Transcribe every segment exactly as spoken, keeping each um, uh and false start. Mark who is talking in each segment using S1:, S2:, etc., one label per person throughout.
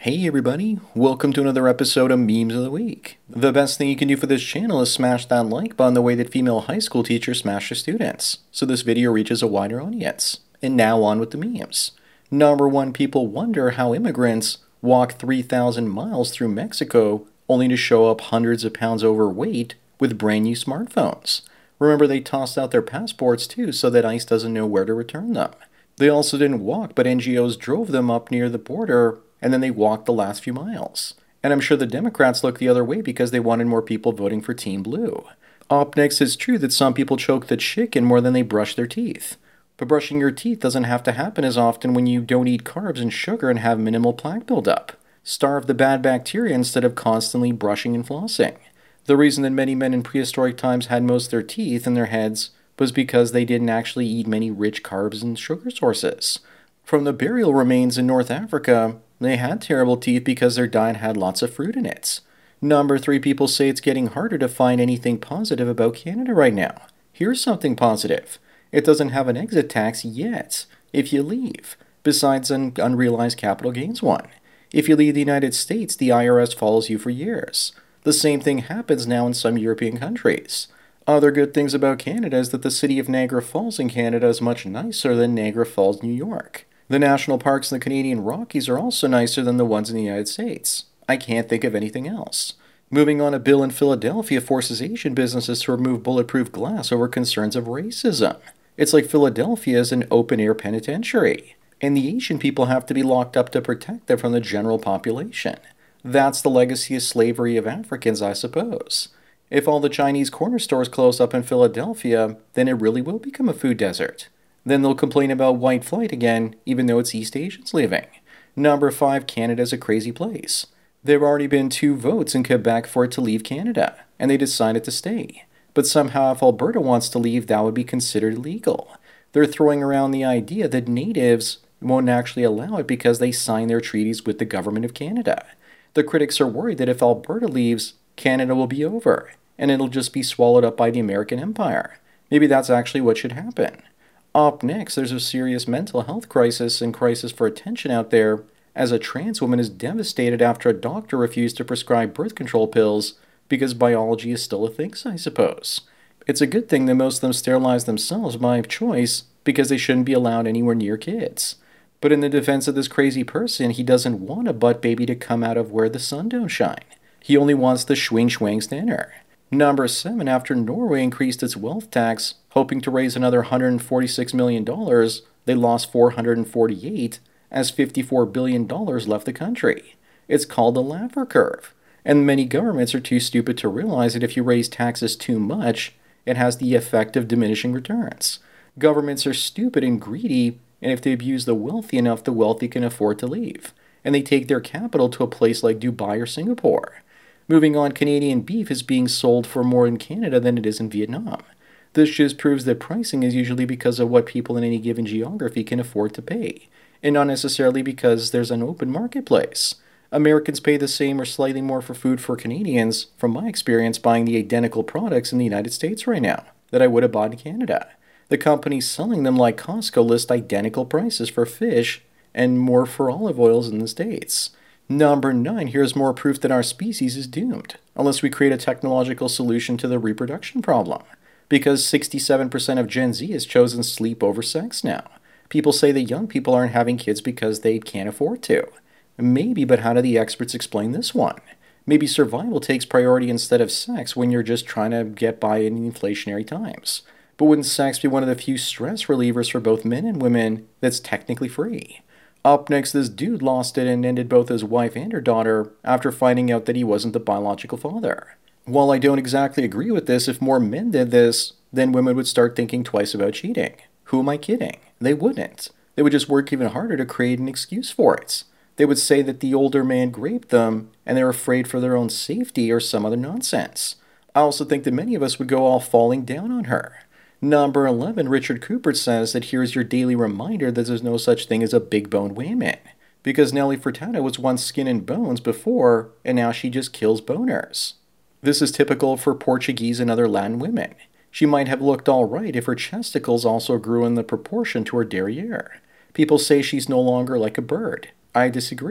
S1: Hey everybody, welcome to another episode of Memes of the Week. The best thing you can do for this channel is smash that like button the way that female high school teachers smash their students, so this video reaches a wider audience. And now on with the memes. Number one, people wonder how immigrants walk three thousand miles through Mexico only to show up hundreds of pounds overweight with brand new smartphones. Remember, they tossed out their passports too so that ICE doesn't know where to return them. They also didn't walk, but N G Os drove them up near the border, and then they walked the last few miles. And I'm sure the Democrats looked the other way because they wanted more people voting for Team Blue. Up next, it's true that some people choke the chicken more than they brush their teeth. But brushing your teeth doesn't have to happen as often when you don't eat carbs and sugar and have minimal plaque buildup. Starve the bad bacteria instead of constantly brushing and flossing. The reason that many men in prehistoric times had most of their teeth in their heads was because they didn't actually eat many rich carbs and sugar sources. From the burial remains in North Africa, they had terrible teeth because their diet had lots of fruit in it. Number three, people say it's getting harder to find anything positive about Canada right now. Here's something positive. It doesn't have an exit tax yet if you leave, besides an unrealized capital gains one. If you leave the United States, the I R S follows you for years. The same thing happens now in some European countries. Other good things about Canada is that the city of Niagara Falls in Canada is much nicer than Niagara Falls, New York. The national parks in the Canadian Rockies are also nicer than the ones in the United States. I can't think of anything else. Moving on, a bill in Philadelphia forces Asian businesses to remove bulletproof glass over concerns of racism. It's like Philadelphia is an open-air penitentiary, and the Asian people have to be locked up to protect them from the general population. That's the legacy of slavery of Africans, I suppose. If all the Chinese corner stores close up in Philadelphia, then it really will become a food desert. Then they'll complain about white flight again, even though it's East Asians leaving. Number five, Canada's a crazy place. There have already been two votes in Quebec for it to leave Canada, and they decided to stay. But somehow if Alberta wants to leave, that would be considered illegal. They're throwing around the idea that natives won't actually allow it because they signed their treaties with the government of Canada. The critics are worried that if Alberta leaves, Canada will be over, and it'll just be swallowed up by the American Empire. Maybe that's actually what should happen. Up next, there's a serious mental health crisis and crisis for attention out there, as a trans woman is devastated after a doctor refused to prescribe birth control pills because biology is still a thing, I suppose. It's a good thing that most of them sterilize themselves by choice because they shouldn't be allowed anywhere near kids. But in the defense of this crazy person, he doesn't want a butt baby to come out of where the sun don't shine. He only wants the schwing schwang stanner. Number seven, after Norway increased its wealth tax, hoping to raise another one hundred forty-six million dollars, they lost four hundred forty-eight, as fifty-four billion dollars left the country. It's called the Laffer curve, and many governments are too stupid to realize that if you raise taxes too much, it has the effect of diminishing returns. Governments are stupid and greedy, and if they abuse the wealthy enough, the wealthy can afford to leave, and they take their capital to a place like Dubai or Singapore. Moving on, Canadian beef is being sold for more in Canada than it is in Vietnam. This just proves that pricing is usually because of what people in any given geography can afford to pay, and not necessarily because there's an open marketplace. Americans pay the same or slightly more for food for Canadians, from my experience buying the identical products in the United States right now, that I would have bought in Canada. The companies selling them, like Costco, list identical prices for fish and more for olive oils in the States. Number nine, here's more proof that our species is doomed, unless we create a technological solution to the reproduction problem. Because sixty-seven percent of Gen Z has chosen sleep over sex now. People say that young people aren't having kids because they can't afford to. Maybe, but how do the experts explain this one? Maybe survival takes priority instead of sex when you're just trying to get by in inflationary times. But wouldn't sex be one of the few stress relievers for both men and women that's technically free? Up next, this dude lost it and ended both his wife and her daughter after finding out that he wasn't the biological father. While I don't exactly agree with this, if more men did this, then women would start thinking twice about cheating. Who am I kidding? They wouldn't. They would just work even harder to create an excuse for it. They would say that the older man raped them and they're afraid for their own safety or some other nonsense. I also think that many of us would go all falling down on her. Number eleven, Richard Cooper says that here's your daily reminder that there's no such thing as a big-boned woman. Because Nelly Furtado was once skin and bones before, and now she just kills boners. This is typical for Portuguese and other Latin women. She might have looked all right if her chesticles also grew in the proportion to her derriere. People say she's no longer like a bird. I disagree.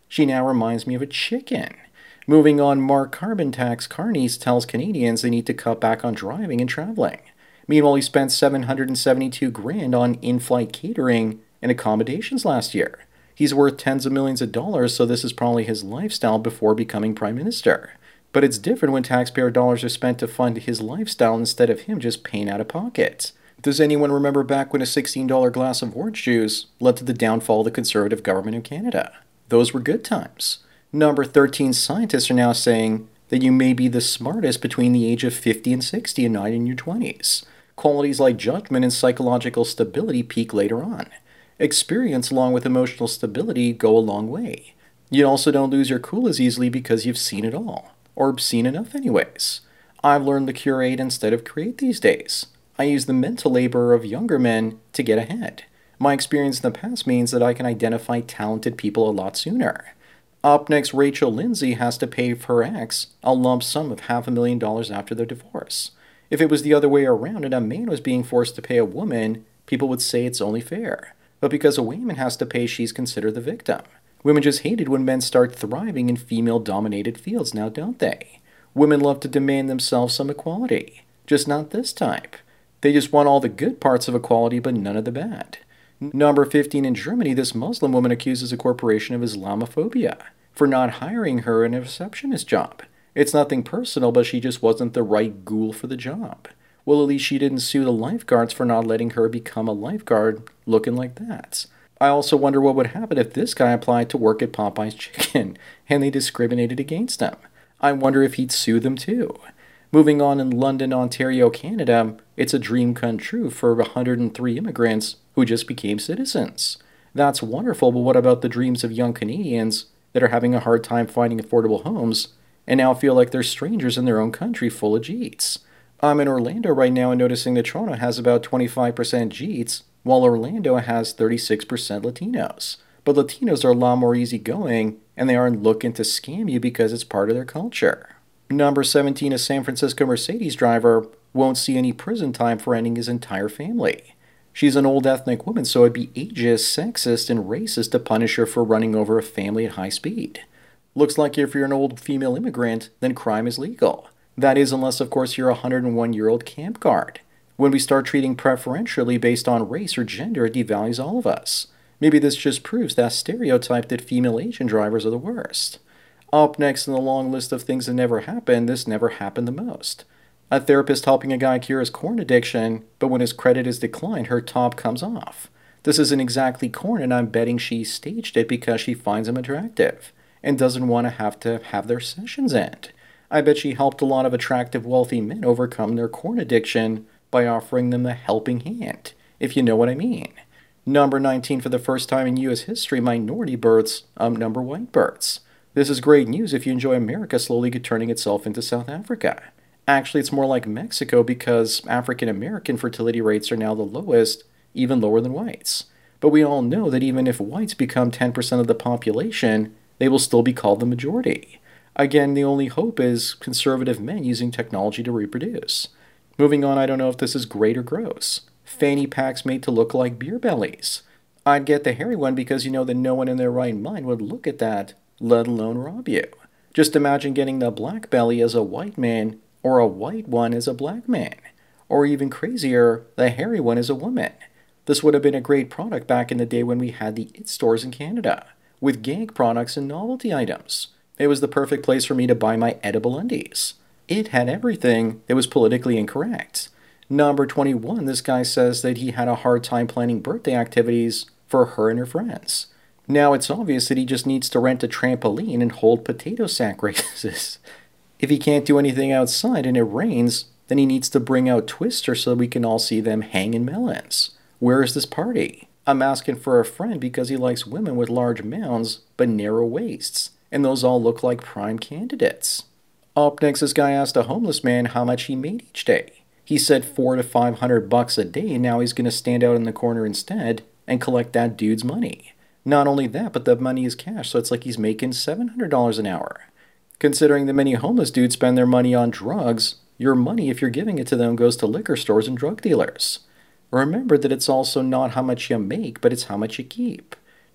S1: She now reminds me of a chicken. Moving on, Mark Carbon Tax Carney tells Canadians they need to cut back on driving and traveling. Meanwhile, he spent seven hundred seventy-two grand on in-flight catering and accommodations last year. He's worth tens of millions of dollars, so this is probably his lifestyle before becoming prime minister. But it's different when taxpayer dollars are spent to fund his lifestyle instead of him just paying out of pocket. Does anyone remember back when a sixteen dollar glass of orange juice led to the downfall of the Conservative government in Canada? Those were good times. Number thirteen, scientists are now saying that you may be the smartest between the age of fifty and sixty and not in your twenties. Qualities like judgment and psychological stability peak later on. Experience along with emotional stability go a long way. You also don't lose your cool as easily because you've seen it all. Or seen enough anyways. I've learned to curate instead of create these days. I use the mental labor of younger men to get ahead. My experience in the past means that I can identify talented people a lot sooner. Up next, Rachel Lindsay has to pay her ex a lump sum of half a million dollars after their divorce. If it was the other way around and a man was being forced to pay a woman, people would say it's only fair. But because a woman has to pay, she's considered the victim. Women just hate it when men start thriving in female-dominated fields now, don't they? Women love to demand themselves some equality. Just not this type. They just want all the good parts of equality, but none of the bad. Number fifteen, in Germany, this Muslim woman accuses a corporation of Islamophobia for not hiring her in a receptionist job. It's nothing personal, but she just wasn't the right ghoul for the job. Well, at least she didn't sue the lifeguards for not letting her become a lifeguard looking like that. I also wonder what would happen if this guy applied to work at Popeye's Chicken and they discriminated against him. I wonder if he'd sue them too. Moving on, in London, Ontario, Canada, it's a dream come true for one hundred three immigrants who just became citizens. That's wonderful, but what about the dreams of young Canadians that are having a hard time finding affordable homes and now feel like they're strangers in their own country full of Jeets? I'm in Orlando right now and noticing that Toronto has about twenty-five percent Jeets, while Orlando has thirty-six percent Latinos. But Latinos are a lot more easygoing, and they aren't looking to scam you because it's part of their culture. Number seventeen, a San Francisco Mercedes driver won't see any prison time for ending his entire family. She's an old ethnic woman, so it'd be ageist, sexist, and racist to punish her for running over a family at high speed. Looks like if you're an old female immigrant, then crime is legal. That is, unless of course you're a one hundred one-year-old camp guard. When we start treating preferentially based on race or gender, it devalues all of us. Maybe this just proves that stereotype that female Asian drivers are the worst. Up next in the long list of things that never happened, this never happened the most. A therapist helping a guy cure his corn addiction, but when his credit is declined, her top comes off. This isn't exactly corn, and I'm betting she staged it because she finds him attractive and doesn't want to have to have their sessions end. I bet she helped a lot of attractive, wealthy men overcome their corn addiction by offering them a helping hand, if you know what I mean. Number nineteen, for the first time in U S history, minority births outnumber white births. This is great news if you enjoy America slowly turning itself into South Africa. Actually, it's more like Mexico because African American fertility rates are now the lowest, even lower than whites. But we all know that even if whites become ten percent of the population, they will still be called the majority. Again, the only hope is conservative men using technology to reproduce. Moving on, I don't know if this is great or gross. Fanny packs made to look like beer bellies. I'd get the hairy one because you know that no one in their right mind would look at that, let alone rob you. Just imagine getting the black belly as a white man or a white one as a black man. Or even crazier, the hairy one as a woman. This would have been a great product back in the day when we had the It stores in Canada, with gag products and novelty items. It was the perfect place for me to buy my edible undies. It had everything that was politically incorrect. Number twenty-one, this guy says that he had a hard time planning birthday activities for her and her friends. Now it's obvious that he just needs to rent a trampoline and hold potato sack races. If he can't do anything outside and it rains, then he needs to bring out Twister so we can all see them hanging melons. Where is this party? I'm asking for a friend because he likes women with large mounds but narrow waists, and those all look like prime candidates. Up next, this guy asked a homeless man how much he made each day. He said four to five hundred bucks a day, and now he's going to stand out in the corner instead and collect that dude's money. Not only that, but the money is cash, so it's like he's making seven hundred dollars an hour. Considering that many homeless dudes spend their money on drugs, your money, if you're giving it to them, goes to liquor stores and drug dealers. Remember that it's also not how much you make, but it's how much you keep.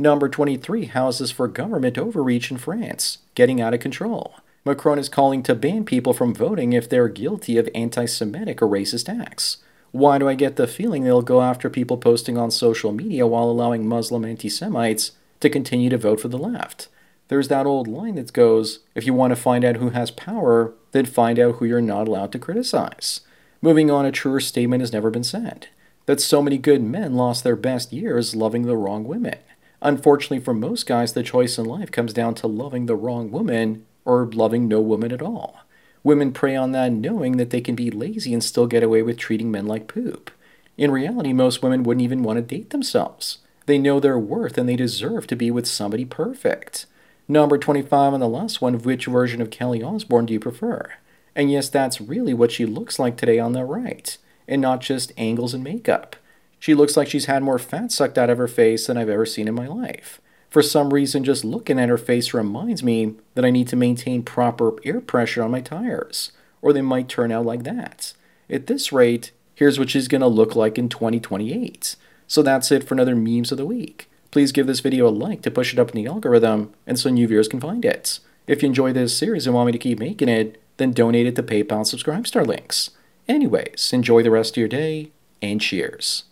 S1: Number twenty-three, houses for government overreach in France, getting out of control. Macron is calling to ban people from voting if they're guilty of anti-Semitic or racist acts. Why do I get the feeling they'll go after people posting on social media while allowing Muslim anti-Semites to continue to vote for the left? There's that old line that goes, if you want to find out who has power, then find out who you're not allowed to criticize. Moving on, a truer statement has never been said. That so many good men lost their best years loving the wrong women. Unfortunately for most guys, the choice in life comes down to loving the wrong woman or loving no woman at all. Women prey on that knowing that they can be lazy and still get away with treating men like poop. In reality, most women wouldn't even want to date themselves. They know their worth and they deserve to be with somebody perfect. Number twenty-five on the last one, which version of Kelly Osbourne do you prefer? And yes, that's really what she looks like today on the right, and not just angles and makeup. She looks like she's had more fat sucked out of her face than I've ever seen in my life. For some reason, just looking at her face reminds me that I need to maintain proper air pressure on my tires, or they might turn out like that. At this rate, here's what she's going to look like in twenty twenty-eight. So that's it for another Memes of the Week. Please give this video a like to push it up in the algorithm and so new viewers can find it. If you enjoy this series and want me to keep making it, then donate it to PayPal Subscribe Star links. Anyways, enjoy the rest of your day, and cheers.